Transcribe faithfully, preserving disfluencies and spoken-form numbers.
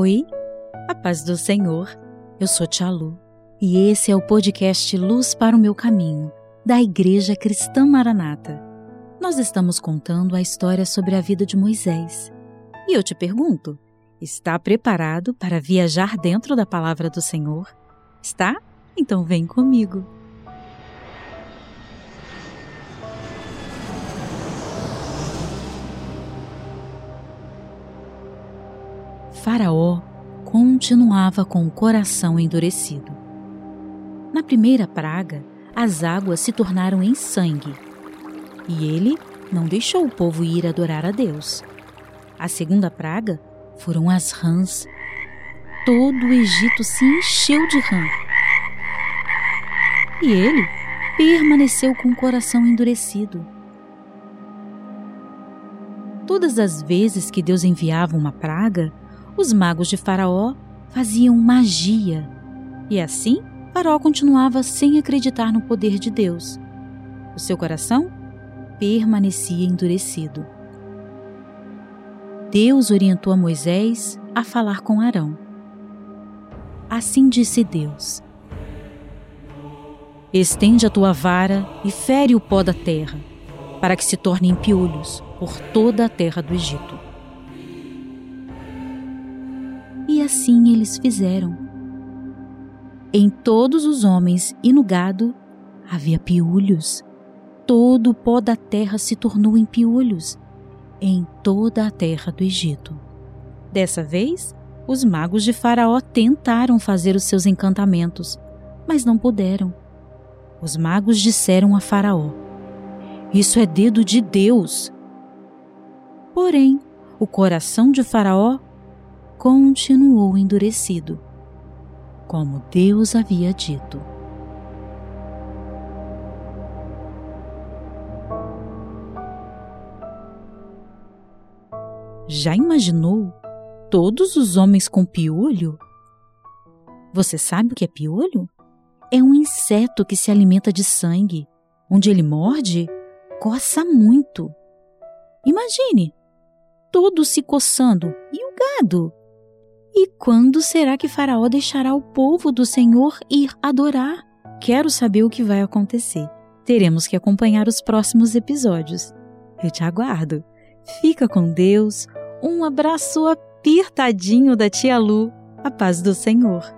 Oi, a paz do Senhor. Eu sou Tia Lu e esse é o podcast Luz para o Meu Caminho, da Igreja Cristã Maranata. Nós estamos contando a história sobre a vida de Moisés. E eu te pergunto, está preparado para viajar dentro da palavra do Senhor? Está? Então vem comigo. Faraó continuava com o coração endurecido. Na primeira praga, as águas se tornaram em sangue, e ele não deixou o povo ir adorar a Deus. A segunda praga foram as rãs. Todo o Egito se encheu de rã. E ele permaneceu com o coração endurecido. Todas as vezes que Deus enviava uma praga, os magos de Faraó faziam magia, e assim Faraó continuava sem acreditar no poder de Deus. O seu coração permanecia endurecido. Deus orientou a Moisés a falar com Arão. Assim disse Deus: estende a tua vara e fere o pó da terra, para que se torne em piolhos por toda a terra do Egito. E assim eles fizeram. Em todos os homens e no gado havia piolhos. Todo o pó da terra se tornou em piolhos, em toda a terra do Egito. Dessa vez, os magos de Faraó tentaram fazer os seus encantamentos, mas não puderam. Os magos disseram a Faraó: isso é dedo de Deus. Porém, o coração de Faraó continuou endurecido, como Deus havia dito. Já imaginou todos os homens com piolho? Você sabe o que é piolho? É um inseto que se alimenta de sangue. Onde ele morde, coça muito. Imagine, todos se coçando. E o gado? E quando será que Faraó deixará o povo do Senhor ir adorar? Quero saber o que vai acontecer. Teremos que acompanhar os próximos episódios. Eu te aguardo. Fica com Deus. Um abraço apertadinho da Tia Lu. A paz do Senhor.